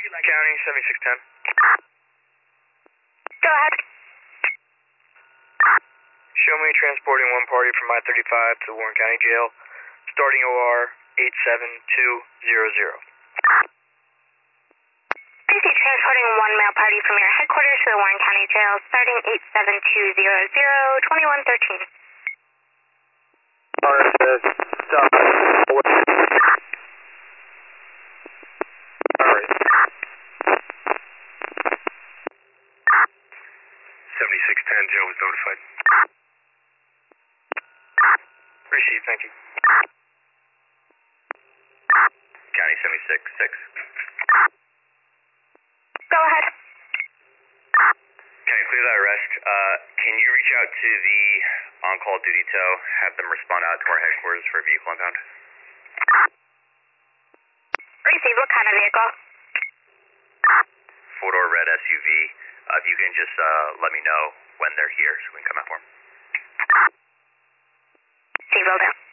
County 7610. Go ahead. Show me transporting one party from I-35 to Warren County Jail, starting OR 87200. I see transporting one male party from your headquarters to the Warren County Jail, starting 87200, 2113. Stop. Alright. 7610, Joe was notified. Received, thank you. County 76-6. Go ahead. Can I clear that arrest? Can you reach out to the on-call duty tow, have them respond out to our headquarters for a vehicle impound? Receive. What kind of vehicle? Four-door red SUV. If you can just let me know when they're here so we can come out for them. See, will do.